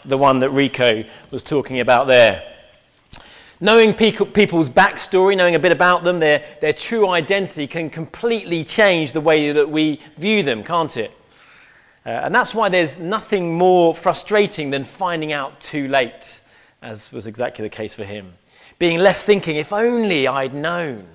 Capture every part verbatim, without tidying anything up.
the one that Rico was talking about there. Knowing people's backstory, knowing a bit about them, their, their true identity can completely change the way that we view them, can't it? Uh, and that's why there's nothing more frustrating than finding out too late, as was exactly the case for him. Being left thinking, if only I'd known,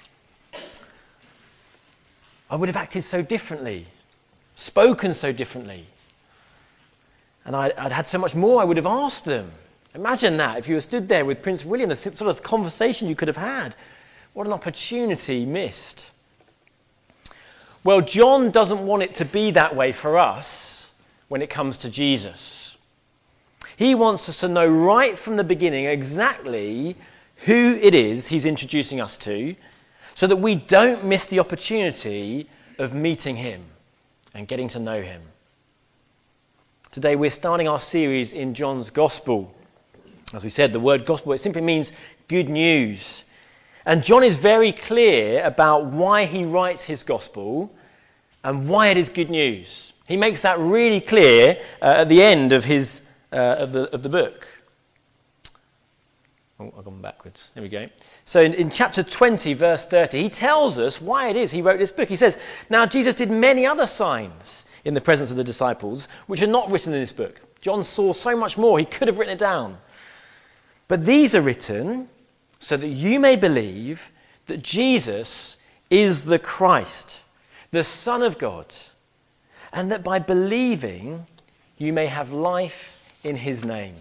I would have acted so differently, spoken so differently, and I'd, I'd had so much more I would have asked them. Imagine that, if you were stood there with Prince William, the sort of conversation you could have had. What an opportunity missed. Well, John doesn't want it to be that way for us when it comes to Jesus. He wants us to know right from the beginning exactly who it is he's introducing us to, so that we don't miss the opportunity of meeting him and getting to know him. Today we're starting our series in John's Gospel. As we said, the word gospel, it simply means good news. And John is very clear about why he writes his gospel and why it is good news. He makes that really clear uh, at the end of his uh, of the of the book. Oh, I've gone backwards. There we go. So in, in chapter twenty, verse thirty, he tells us why it is he wrote this book. He says, "Now Jesus did many other signs in the presence of the disciples, which are not written in this book." John saw so much more. He could have written it down. But these are written so that you may believe that Jesus is the Christ, the Son of God, and that by believing you may have life in his name.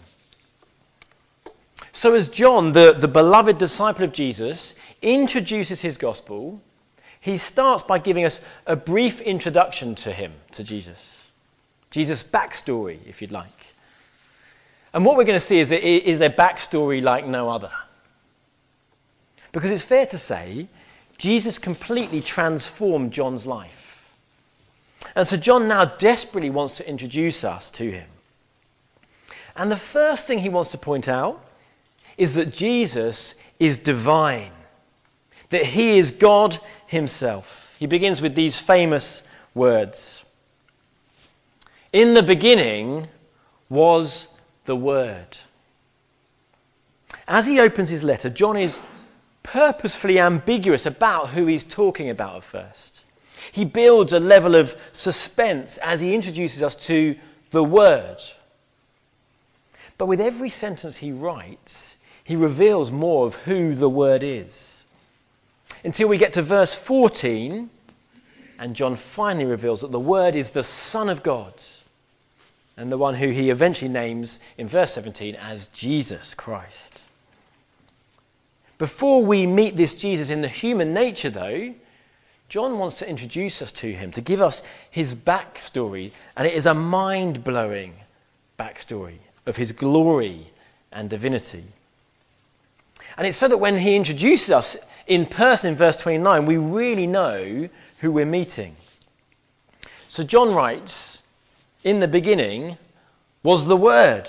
So as John, the, the beloved disciple of Jesus, introduces his gospel, he starts by giving us a brief introduction to him, to Jesus. Jesus' backstory, if you'd like. And what we're going to see is, it is a backstory like no other. Because it's fair to say, Jesus completely transformed John's life. And so John now desperately wants to introduce us to him. And the first thing he wants to point out is that Jesus is divine, that he is God himself. He begins with these famous words. In the beginning was the Word. As he opens his letter, John is purposefully ambiguous about who he's talking about at first. He builds a level of suspense as he introduces us to the Word. But with every sentence he writes, he reveals more of who the Word is. Until we get to verse fourteen, and John finally reveals that the Word is the Son of God, and the one who he eventually names in verse seventeen as Jesus Christ. Before we meet this Jesus in the human nature, though, John wants to introduce us to him, to give us his backstory, and it is a mind-blowing backstory of his glory and divinity. And it's so that when he introduces us in person in verse twenty-nine, we really know who we're meeting. So John writes, in the beginning was the Word.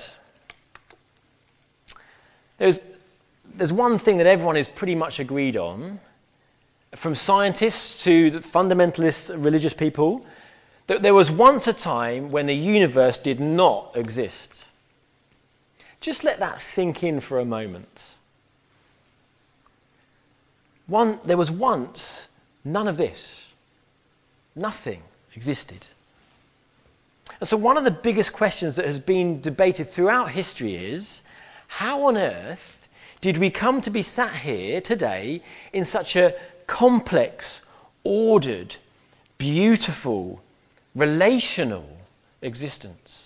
There's, there's one thing that everyone is pretty much agreed on, from scientists to the fundamentalist religious people, that there was once a time when the universe did not exist. Just let that sink in for a moment. One, there was once none of this. Nothing existed. And so one of the biggest questions that has been debated throughout history is, how on earth did we come to be sat here today in such a complex, ordered, beautiful, relational existence?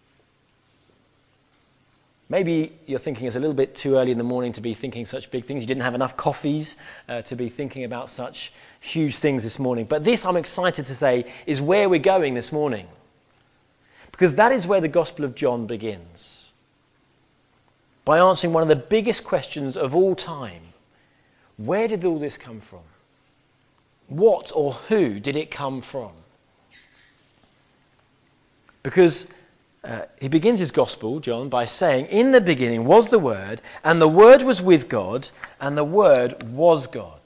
Maybe you're thinking it's a little bit too early in the morning to be thinking such big things. You didn't have enough coffees uh, to be thinking about such huge things this morning. But this, I'm excited to say, is where we're going this morning. Because that is where the Gospel of John begins. By answering one of the biggest questions of all time. Where did all this come from? What or who did it come from? Because uh, he begins his Gospel, John, by saying, in the beginning was the Word, and the Word was with God, and the Word was God.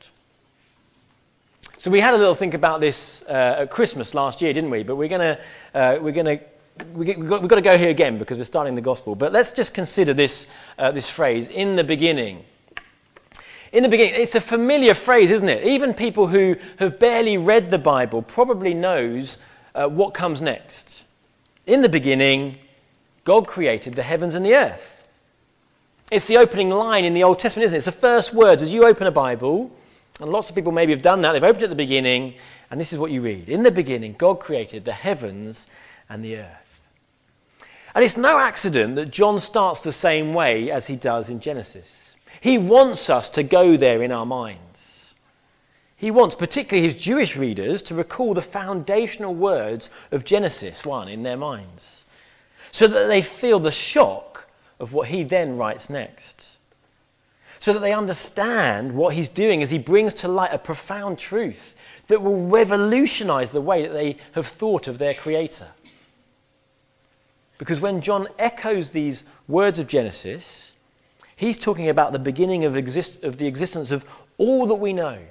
So we had a little think about this uh, at Christmas last year, didn't we? But we're going to uh, we're going to we get, we've, got, we've got to go here again because we're starting the gospel. But let's just consider this, uh, this phrase, in the beginning. In the beginning, it's a familiar phrase, isn't it? Even people who have barely read the Bible probably knows uh, what comes next. In the beginning, God created the heavens and the earth. It's the opening line in the Old Testament, isn't it? It's the first words as you open a Bible, and lots of people maybe have done that. They've opened at the beginning, and this is what you read. In the beginning, God created the heavens and the earth. And it's no accident that John starts the same way as he does in Genesis. He wants us to go there in our minds. He wants, particularly his Jewish readers, to recall the foundational words of Genesis one in their minds, so that they feel the shock of what he then writes next, so that they understand what he's doing as he brings to light a profound truth that will revolutionize the way that they have thought of their Creator. Because when John echoes these words of Genesis, he's talking about the beginning of, exist- of the existence of all that we know.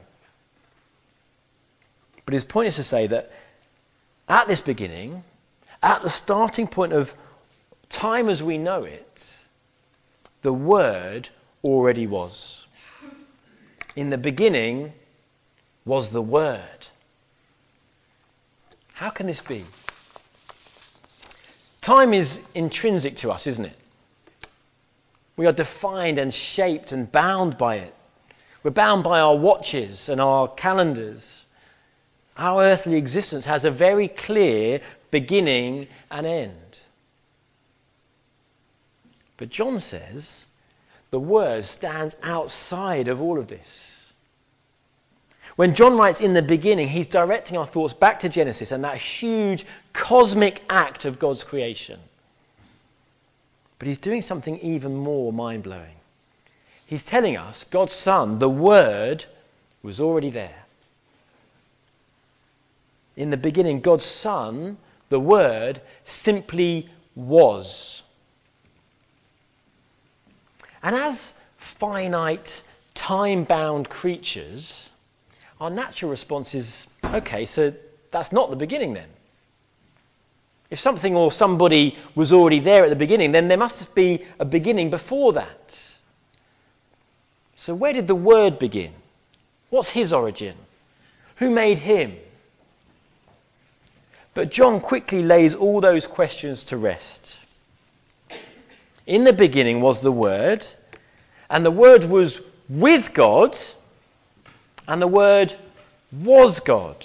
But his point is to say that at this beginning, at the starting point of time as we know it, the Word already was. In the beginning was the Word. How can this be? Time is intrinsic to us, isn't it? We are defined and shaped and bound by it. We're bound by our watches and our calendars. Our earthly existence has a very clear beginning and end. But John says the Word stands outside of all of this. When John writes in the beginning, he's directing our thoughts back to Genesis and that huge cosmic act of God's creation. But he's doing something even more mind-blowing. He's telling us God's Son, the Word, was already there. In the beginning, God's Son, the Word, simply was. And as finite, time-bound creatures, our natural response is, okay, so that's not the beginning then. If something or somebody was already there at the beginning, then there must be a beginning before that. So where did the Word begin? What's his origin? Who made him? But John quickly lays all those questions to rest. In the beginning was the Word, and the Word was with God, and the Word was God.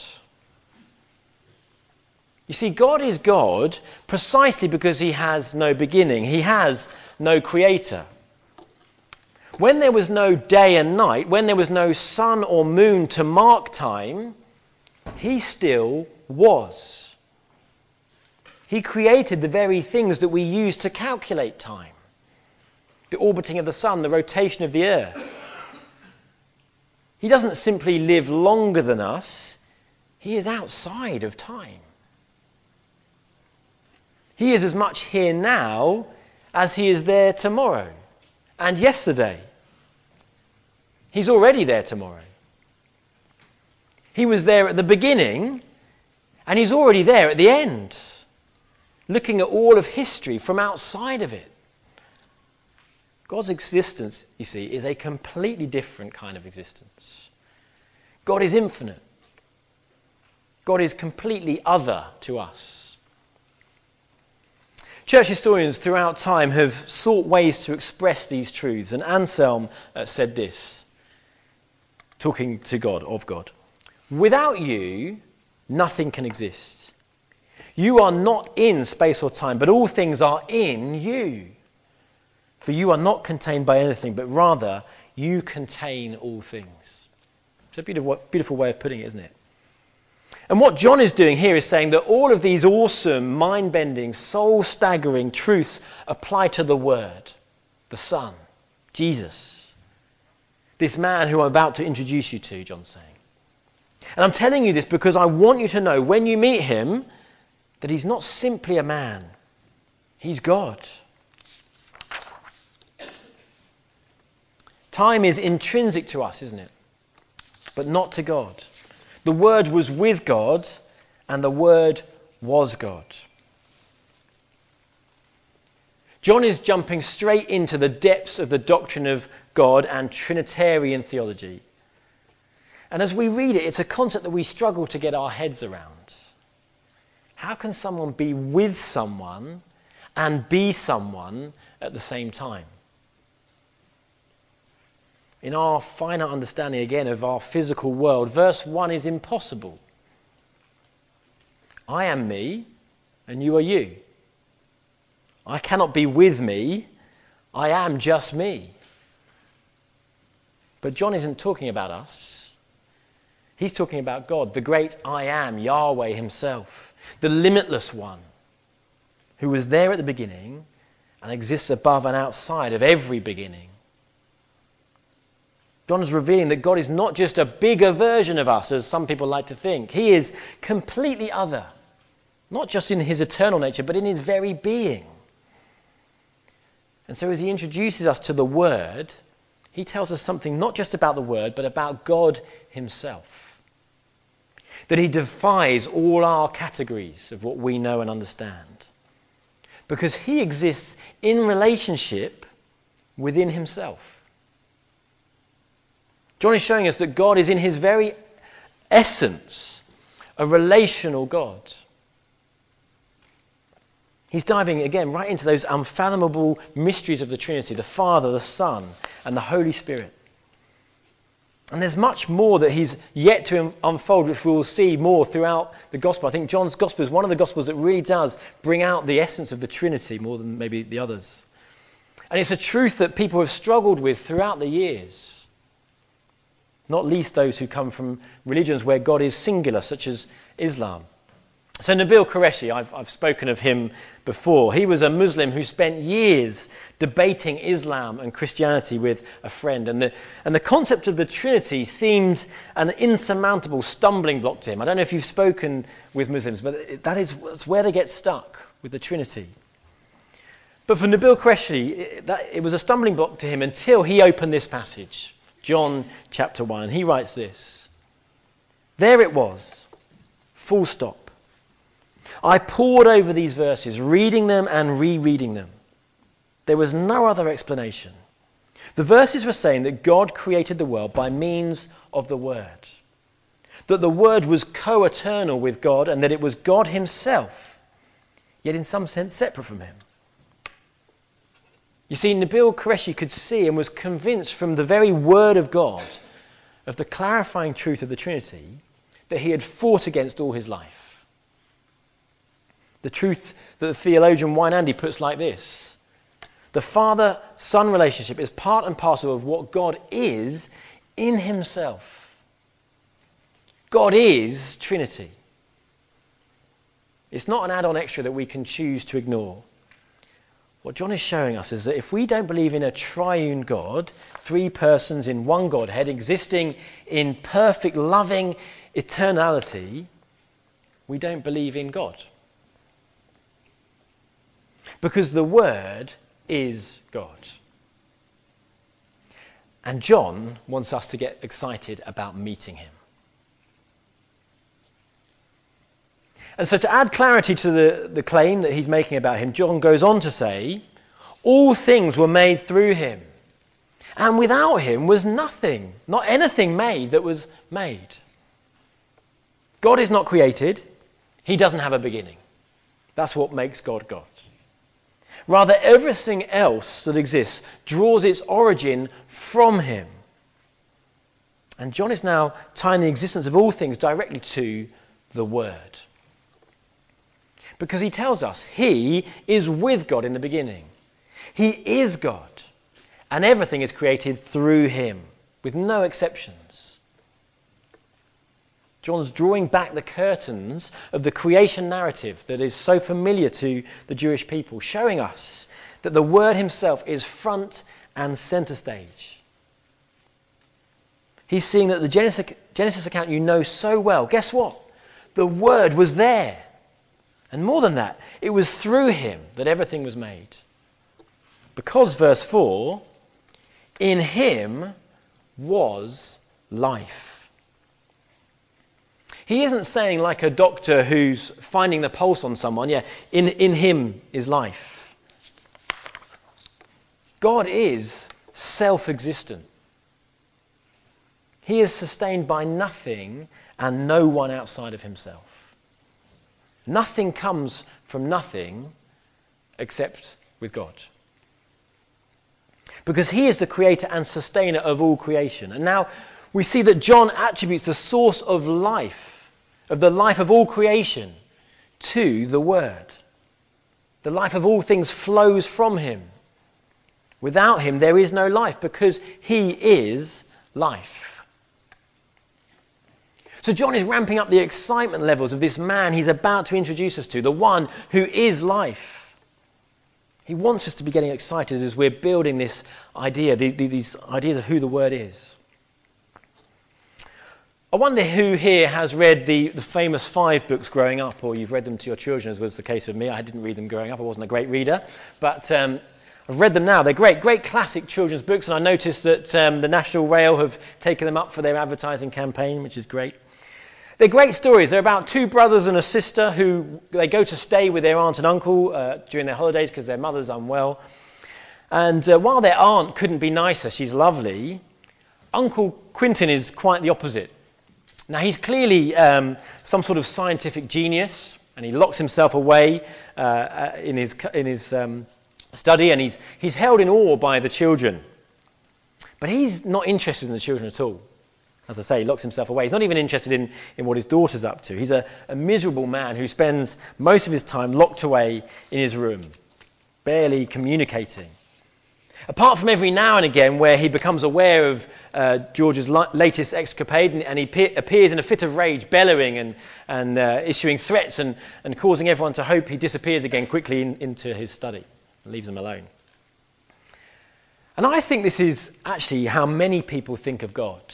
You see, God is God precisely because he has no beginning. He has no creator. When there was no day and night, when there was no sun or moon to mark time, he still was. He created the very things that we use to calculate time. The orbiting of the sun, the rotation of the earth. He doesn't simply live longer than us. He is outside of time. He is as much here now as he is there tomorrow and yesterday. He's already there tomorrow. He was there at the beginning and he's already there at the end, looking at all of history from outside of it. God's existence, you see, is a completely different kind of existence. God is infinite. God is completely other to us. Church historians throughout time have sought ways to express these truths, and Anselm uh, said this, talking to God, of God. Without you, nothing can exist. You are not in space or time, but all things are in you. For you are not contained by anything, but rather you contain all things. It's a beautiful, beautiful way of putting it, isn't it? And what John is doing here is saying that all of these awesome, mind-bending, soul-staggering truths apply to the Word, the Son, Jesus. This man who I'm about to introduce you to, John's saying. And I'm telling you this because I want you to know when you meet him that he's not simply a man. He's God. Time is intrinsic to us, isn't it? But not to God. The Word was with God, and the Word was God. John is jumping straight into the depths of the doctrine of God and Trinitarian theology. And as we read it, it's a concept that we struggle to get our heads around. How can someone be with someone and be someone at the same time? In our finite understanding, again, of our physical world, verse one is impossible. I am me, and you are you. I cannot be with me. I am just me. But John isn't talking about us. He's talking about God, the great I am, Yahweh himself, the limitless one, who was there at the beginning and exists above and outside of every beginning. John is revealing that God is not just a bigger version of us, as some people like to think. He is completely other, not just in his eternal nature, but in his very being. And so as he introduces us to the Word, he tells us something not just about the Word, but about God himself. That he defies all our categories of what we know and understand. Because he exists in relationship within himself. John is showing us that God is in his very essence a relational God. He's diving again right into those unfathomable mysteries of the Trinity, the Father, the Son, and the Holy Spirit. And there's much more that he's yet to unfold, which we will see more throughout the Gospel. I think John's Gospel is one of the Gospels that really does bring out the essence of the Trinity more than maybe the others. And it's a truth that people have struggled with throughout the years. Not least those who come from religions where God is singular, such as Islam. So Nabil Qureshi, I've, I've spoken of him before. He was a Muslim who spent years debating Islam and Christianity with a friend. And the, and the concept of the Trinity seemed an insurmountable stumbling block to him. I don't know if you've spoken with Muslims, but that is that's where they get stuck, with the Trinity. But for Nabil Qureshi, it, that, it was a stumbling block to him until he opened this passage. John chapter one, and he writes this. There it was, full stop. I pored over these verses, reading them and rereading them. There was no other explanation. The verses were saying that God created the world by means of the Word. That the Word was co-eternal with God and that it was God himself, yet in some sense separate from him. You see, Nabil Qureshi could see and was convinced from the very word of God of the clarifying truth of the Trinity that he had fought against all his life. The truth that the theologian Wynandy puts like this. The Father-Son relationship is part and parcel of what God is in himself. God is Trinity. It's not an add-on extra that we can choose to ignore. What John is showing us is that if we don't believe in a triune God, three persons in one Godhead existing in perfect loving eternality, we don't believe in God. Because the Word is God. And John wants us to get excited about meeting him. And so to add clarity to the, the claim that he's making about him, John goes on to say, all things were made through him. And without him was nothing, not anything made that was made. God is not created. He doesn't have a beginning. That's what makes God God. Rather, everything else that exists draws its origin from him. And John is now tying the existence of all things directly to the Word. Because he tells us he is with God in the beginning. He is God. And everything is created through him, with no exceptions. John's drawing back the curtains of the creation narrative that is so familiar to the Jewish people, showing us that the Word himself is front and center stage. He's seeing that the Genesis, Genesis account you know so well, guess what? The Word was there. And more than that, it was through him that everything was made. Because, verse four, in him was life. He isn't saying like a doctor who's finding the pulse on someone, yeah, in, in him is life. God is self-existent. He is sustained by nothing and no one outside of himself. Nothing comes from nothing except with God. Because he is the creator and sustainer of all creation. And now we see that John attributes the source of life, of the life of all creation, to the Word. The life of all things flows from him. Without him there is no life, because he is life. So John is ramping up the excitement levels of this man he's about to introduce us to, the one who is life. He wants us to be getting excited as we're building this idea, the, the, these ideas of who the Word is. I wonder who here has read the, the famous five books growing up, or you've read them to your children, as was the case with me. I didn't read them growing up. I wasn't a great reader. But um, I've read them now. They're great, great classic children's books. And I noticed that um, the National Rail have taken them up for their advertising campaign, which is great. They're great stories. They're about two brothers and a sister who they go to stay with their aunt and uncle uh, during their holidays because their mother's unwell. And uh, while their aunt couldn't be nicer, she's lovely, Uncle Quentin is quite the opposite. Now, he's clearly um, some sort of scientific genius, and he locks himself away uh, in his in his um, study, and he's he's held in awe by the children. But he's not interested in the children at all. As I say, he locks himself away. He's not even interested in, in what his daughter's up to. He's a, a miserable man who spends most of his time locked away in his room, barely communicating. Apart from every now and again where he becomes aware of uh, George's la- latest escapade, and, and he pe- appears in a fit of rage, bellowing and, and uh, issuing threats and, and causing everyone to hope he disappears again quickly in, into his study and leaves them alone. And I think this is actually how many people think of God.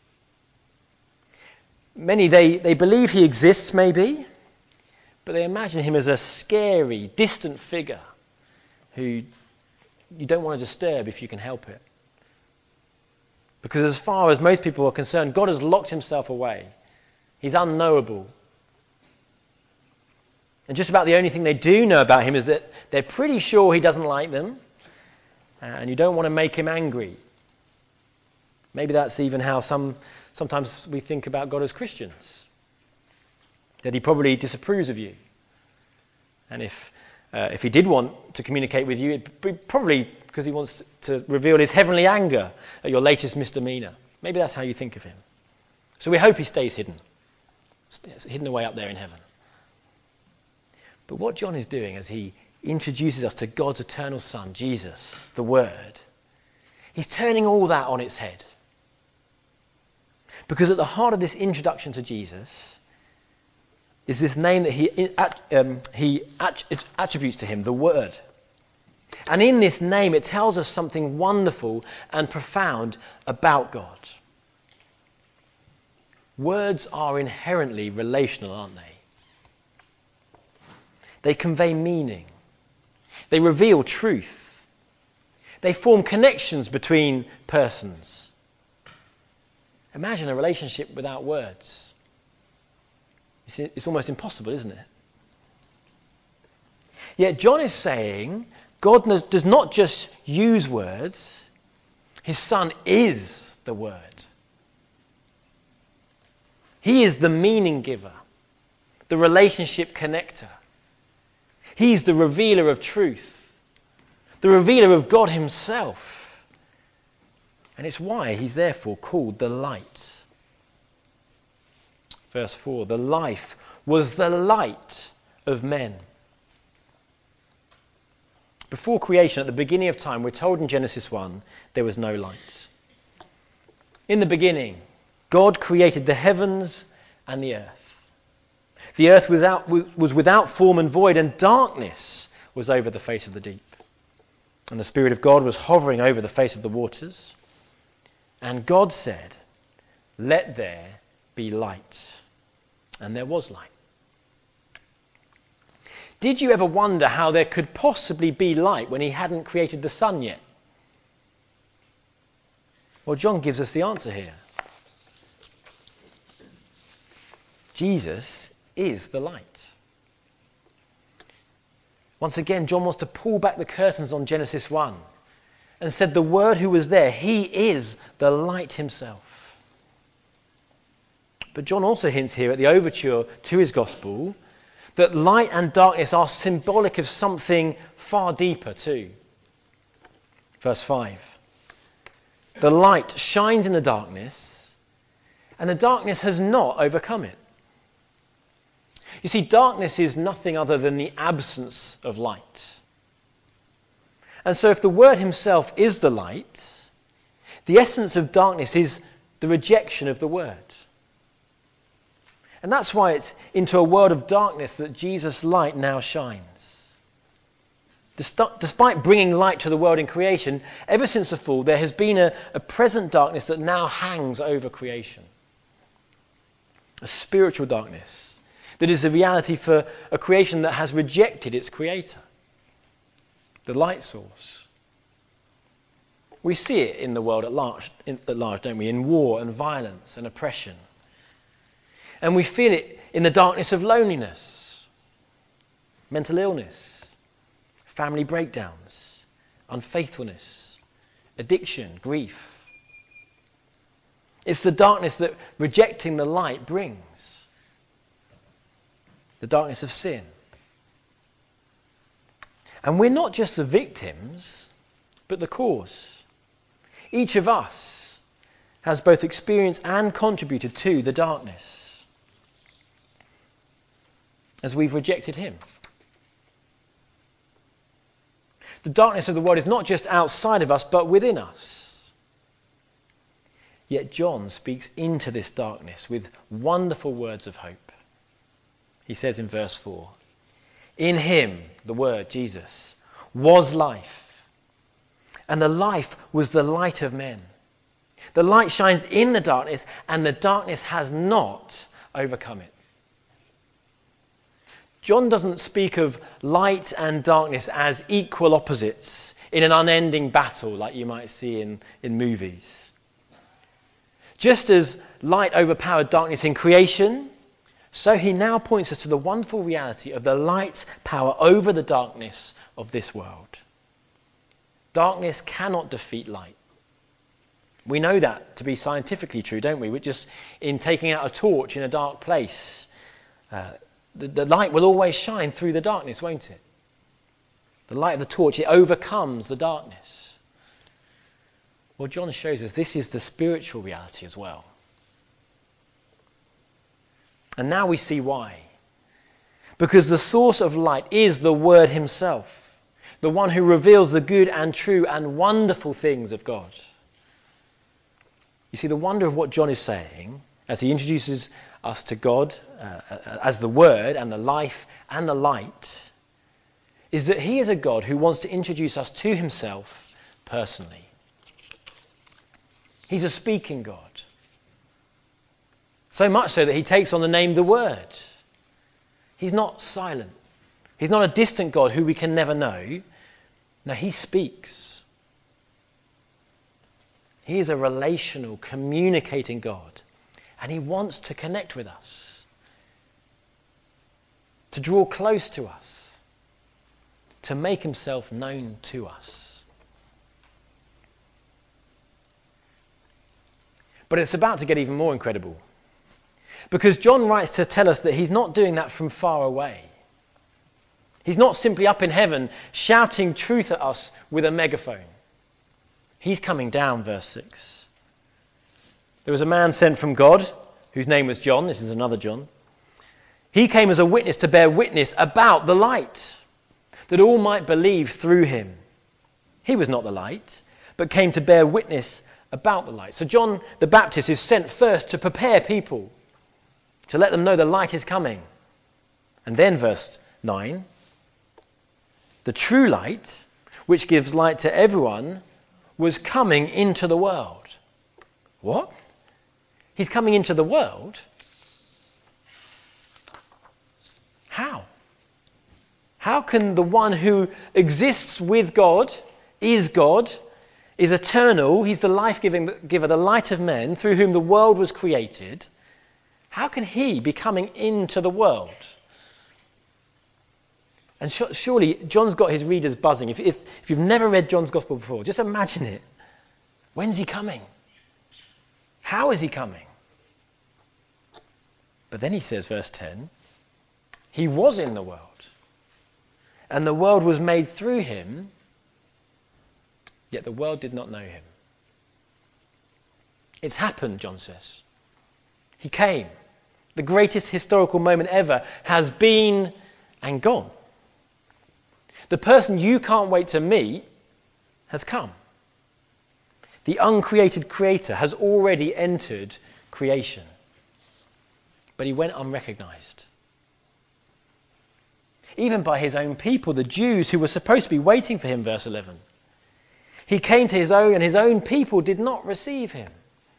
Many, they, they believe he exists, maybe, but they imagine him as a scary, distant figure who you don't want to disturb if you can help it. Because as far as most people are concerned, God has locked himself away. He's unknowable. And just about the only thing they do know about him is that they're pretty sure he doesn't like them, and you don't want to make him angry. Maybe that's even how some sometimes we think about God as Christians, that he probably disapproves of you. And if uh, if he did want to communicate with you, it'd be probably because he wants to reveal his heavenly anger at your latest misdemeanor. Maybe that's how you think of him. So we hope he stays hidden, stays hidden away up there in heaven. But what John is doing as he introduces us to God's eternal Son, Jesus, the Word, he's turning all that on its head. Because at the heart of this introduction to Jesus is this name that he, um, he attributes to him, the Word. And in this name it tells us something wonderful and profound about God. Words are inherently relational, aren't they? They convey meaning. They reveal truth. They form connections between persons. Imagine a relationship without words. It's almost impossible, isn't it? Yet John is saying God does not just use words. His Son is the Word. He is the meaning giver, the relationship connector. He's the revealer of truth, the revealer of God himself. And it's why he's therefore called the light. Verse four, the life was the light of men. Before creation, at the beginning of time, we're told in Genesis one, there was no light. In the beginning, God created the heavens and the earth. The earth was, out, was without form and void, and darkness was over the face of the deep. And the Spirit of God was hovering over the face of the waters. And God said, "Let there be light." And there was light. Did you ever wonder how there could possibly be light when he hadn't created the sun yet? Well, John gives us the answer here. Jesus is the light. Once again, John wants to pull back the curtains on Genesis one and said the Word who was there, he is the light himself. But John also hints here at the overture to his gospel that light and darkness are symbolic of something far deeper too. Verse five. The light shines in the darkness, and the darkness has not overcome it. You see, darkness is nothing other than the absence of light. And so if the Word himself is the light, the essence of darkness is the rejection of the Word. And that's why it's into a world of darkness that Jesus' light now shines. Despite bringing light to the world in creation, ever since the fall, there has been a, a present darkness that now hangs over creation. A spiritual darkness that is a reality for a creation that has rejected its creator, the light source. We see it in the world at large, in, at large, don't we? In war and violence and oppression. And we feel it in the darkness of loneliness, mental illness, family breakdowns, unfaithfulness, addiction, grief. It's the darkness that rejecting the light brings. The darkness of sin. And we're not just the victims, but the cause. Each of us has both experienced and contributed to the darkness as we've rejected him. The darkness of the world is not just outside of us, but within us. Yet John speaks into this darkness with wonderful words of hope. He says in verse four, in him, the Word, Jesus, was life, and the life was the light of men. The light shines in the darkness, and the darkness has not overcome it. John doesn't speak of light and darkness as equal opposites in an unending battle like you might see in, in movies. Just as light overpowered darkness in creation, so he now points us to the wonderful reality of the light's power over the darkness of this world. Darkness cannot defeat light. We know that to be scientifically true, don't we? We're just in taking out a torch in a dark place. Uh, the, the light will always shine through the darkness, won't it? The light of the torch, it overcomes the darkness. Well, John shows us this is the spiritual reality as well. And now we see why. Because the source of light is the Word himself, the one who reveals the good and true and wonderful things of God. You see, the wonder of what John is saying as he introduces us to God uh, as the Word and the life and the light is that he is a God who wants to introduce us to himself personally. He's a speaking God. So much so that he takes on the name the Word. He's not silent. He's not a distant God who we can never know. No, he speaks. He is a relational, communicating God. And he wants to connect with us. To draw close to us. To make himself known to us. But it's about to get even more incredible. Because John writes to tell us that he's not doing that from far away. He's not simply up in heaven shouting truth at us with a megaphone. He's coming down, verse six. There was a man sent from God whose name was John. This is another John. He came as a witness to bear witness about the light, that all might believe through him. He was not the light, but came to bear witness about the light. So John the Baptist is sent first to prepare people, to let them know the light is coming. And then verse nine, the true light, which gives light to everyone, was coming into the world. What? He's coming into the world? How? How can the one who exists with God, is God, is eternal, he's the life-giving giver, the light of men, through whom the world was created, how can he be coming into the world? And sh- surely John's got his readers buzzing. If, if, if you've never read John's Gospel before, just imagine it. When's he coming? How is he coming? But then he says, verse ten, he was in the world, and the world was made through him, yet the world did not know him. It's happened, John says. He came. The greatest historical moment ever has been and gone. The person you can't wait to meet has come. The uncreated creator has already entered creation. But he went unrecognized. Even by his own people, the Jews who were supposed to be waiting for him, verse eleven. He came to his own, and his own people did not receive him.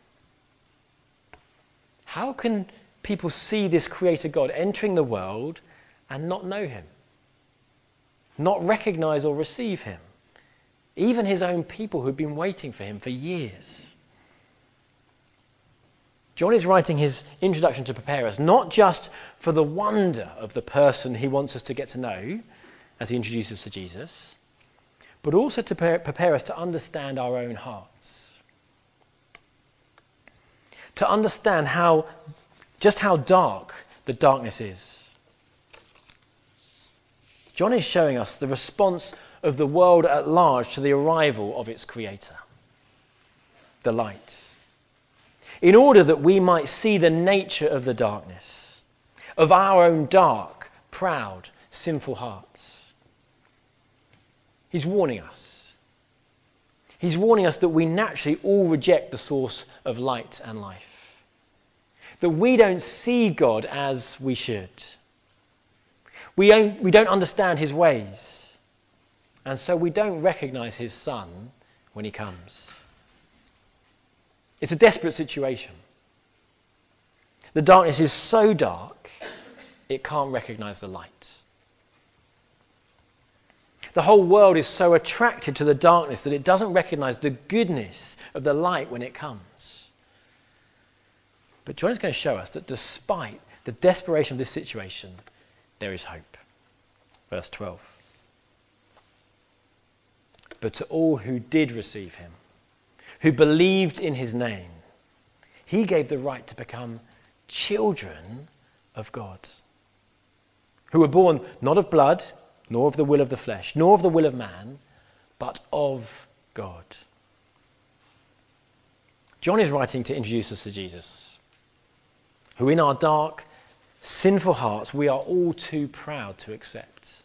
How can people see this creator God entering the world and not know him? Not recognize or receive him? Even his own people who'd been waiting for him for years. John is writing his introduction to prepare us, not just for the wonder of the person he wants us to get to know as he introduces us to Jesus, but also to prepare, prepare us to understand our own hearts. To understand how, just how dark the darkness is. John is showing us the response of the world at large to the arrival of its creator, the light, in order that we might see the nature of the darkness, of our own dark, proud, sinful hearts. He's warning us. He's warning us that we naturally all reject the source of light and life, that we don't see God as we should. We don't, we don't understand his ways, and so we don't recognize his Son when he comes. It's a desperate situation. The darkness is so dark, it can't recognize the light. The whole world is so attracted to the darkness that it doesn't recognize the goodness of the light when it comes. But John is going to show us that despite the desperation of this situation, there is hope. Verse twelve. But to all who did receive him, who believed in his name, he gave the right to become children of God, who were born not of blood, nor of the will of the flesh, nor of the will of man, but of God. John is writing to introduce us to Jesus, who in our dark, sinful hearts we are all too proud to accept.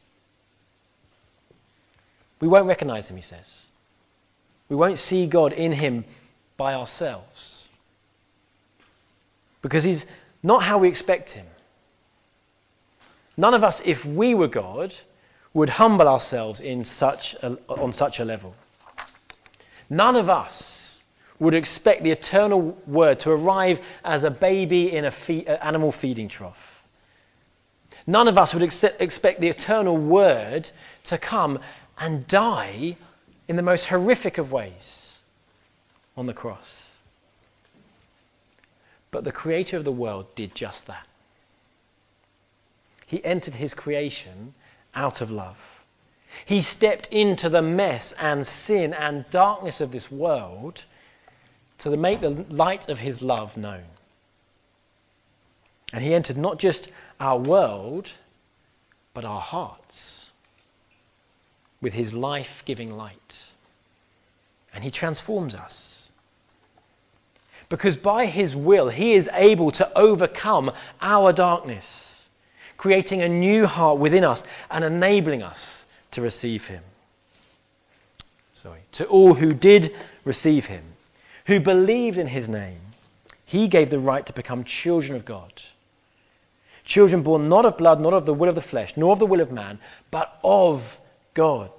We won't recognize him, he says. We won't see God in him by ourselves, because he's not how we expect him. None of us, if we were God, would humble ourselves in such a, on such a level. None of us would expect the eternal word to arrive as a baby in an fe- animal feeding trough. None of us would ex- expect the eternal word to come and die in the most horrific of ways on the cross. But the creator of the world did just that. He entered his creation out of love. He stepped into the mess and sin and darkness of this world to make the light of his love known. And he entered not just our world, but our hearts with his life-giving light. And he transforms us. Because by his will, he is able to overcome our darkness, creating a new heart within us and enabling us to receive him. Sorry. To all who did receive him, who believed in his name, he gave the right to become children of God. Children born not of blood, not of the will of the flesh, nor of the will of man, but of God.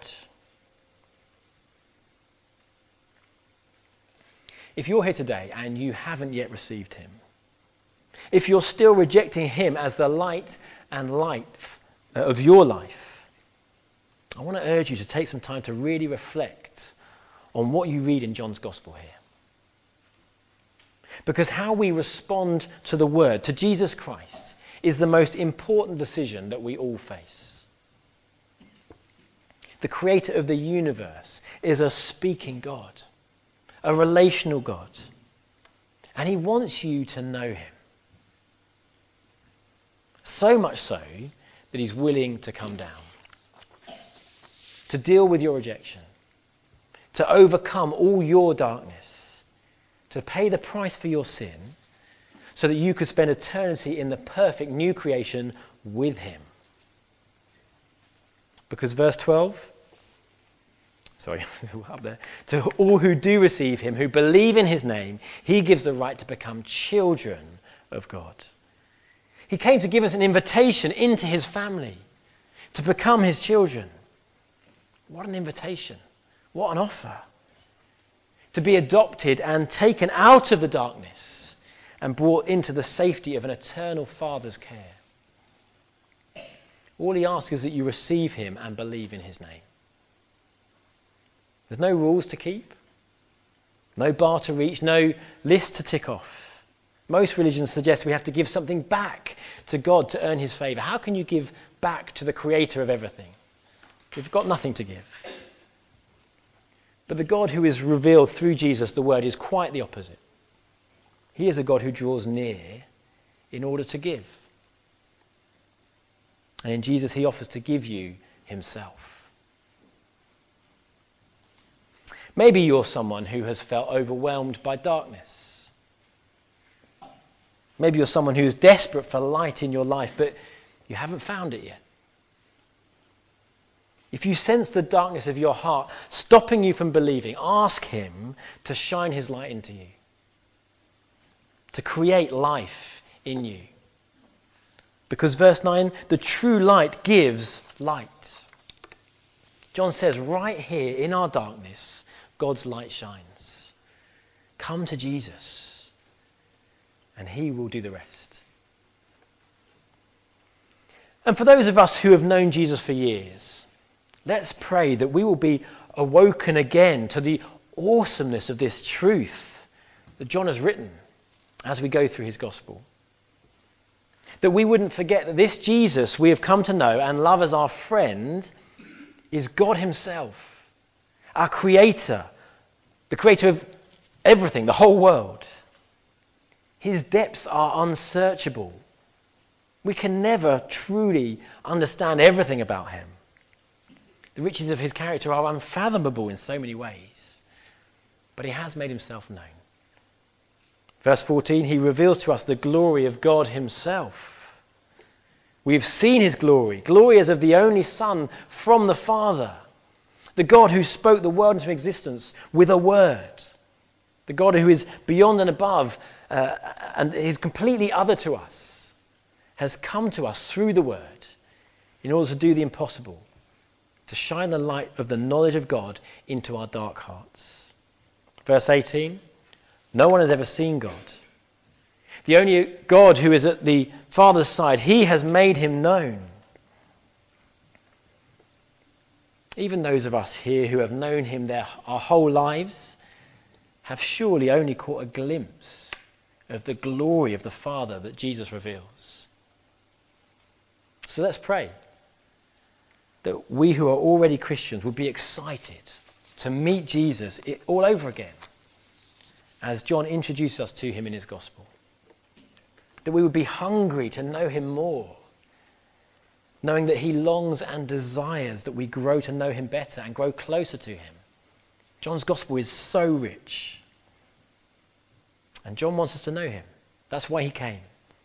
If you're here today and you haven't yet received him, if you're still rejecting him as the light and life of your life, I want to urge you to take some time to really reflect on what you read in John's Gospel here. Because how we respond to the word, to Jesus Christ, is the most important decision that we all face. the creator of the universe, is a speaking God, a relational God. And he wants you to know him. So much so that he's willing to come down, to deal with your rejection, to overcome all your darkness, to pay the price for your sin, so that you could spend eternity in the perfect new creation with him. Because verse twelve, sorry, up there, to all who do receive him, who believe in his name, he gives the right to become children of God. He came to give us an invitation into his family, to become his children. What an invitation. What an offer. To be adopted and taken out of the darkness and brought into the safety of an eternal Father's care. All he asks is that you receive him and believe in his name. There's no rules to keep, no bar to reach, no list to tick off. Most religions suggest we have to give something back to God to earn his favour. How can you give back to the creator of everything? We've got nothing to give. But the God who is revealed through Jesus, the Word, is quite the opposite. He is a God who draws near in order to give. And in Jesus, he offers to give you himself. Maybe you're someone who has felt overwhelmed by darkness. Maybe you're someone who is desperate for light in your life, but you haven't found it yet. If you sense the darkness of your heart stopping you from believing, ask him to shine his light into you, to create life in you. Because verse nine, the true light gives light. John says right here in our darkness, God's light shines. Come to Jesus and he will do the rest. And for those of us who have known Jesus for years, let's pray that we will be awoken again to the awesomeness of this truth that John has written as we go through his gospel. That we wouldn't forget that this Jesus we have come to know and love as our friend is God himself, our creator, the creator of everything, the whole world. His depths are unsearchable. We can never truly understand everything about him. The riches of his character are unfathomable in so many ways. But he has made himself known. Verse fourteen, he reveals to us the glory of God himself. We've seen his glory, glory as of the only Son from the Father. The God who spoke the world into existence with a word. The God who is beyond and above uh, and is completely other to us, has come to us through the word in order to do the impossible, to shine the light of the knowledge of God into our dark hearts. Verse eighteen, no one has ever seen God. The only God who is at the Father's side, he has made him known. Even those of us here who have known him their, our whole lives have surely only caught a glimpse of the glory of the Father that Jesus reveals. So let's pray that we who are already Christians would be excited to meet Jesus all over again as John introduces us to him in his gospel. That we would be hungry to know him more, knowing that he longs and desires that we grow to know him better and grow closer to him. John's gospel is so rich. And John wants us to know him. That's why he came.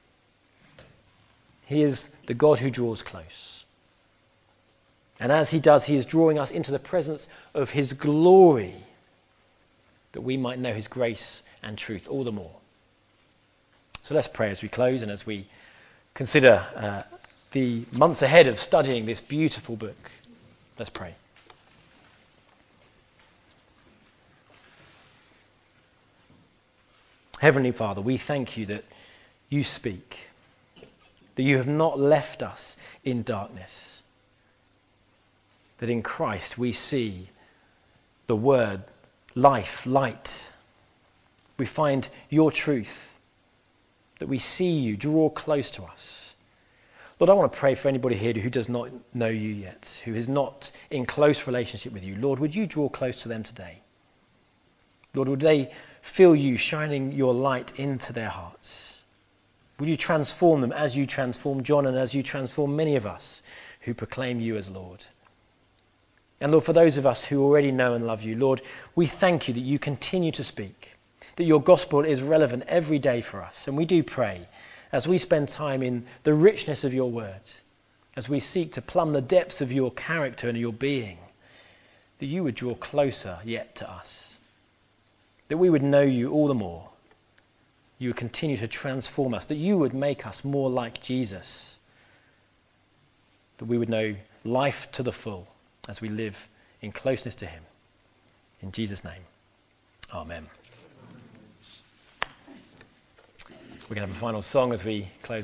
He is the God who draws close. And as he does, he is drawing us into the presence of his glory, that we might know his grace and truth all the more. So let's pray as we close and as we consider uh, the months ahead of studying this beautiful book. Let's pray. Heavenly Father, we thank you that you speak, that you have not left us in darkness, that in Christ we see the word, life, light. We find your truth, that we see you draw close to us. Lord, I want to pray for anybody here who does not know you yet, who is not in close relationship with you. Lord, would you draw close to them today? Lord, would they feel you shining your light into their hearts? Would you transform them as you transform John and as you transform many of us who proclaim you as Lord? And Lord, for those of us who already know and love you, Lord, we thank you that you continue to speak, that your gospel is relevant every day for us. And we do pray, as we spend time in the richness of your word, as we seek to plumb the depths of your character and your being, that you would draw closer yet to us, that we would know you all the more, you would continue to transform us, that you would make us more like Jesus, that we would know life to the full as we live in closeness to him. In Jesus' name, amen. We're going to have a final song as we close.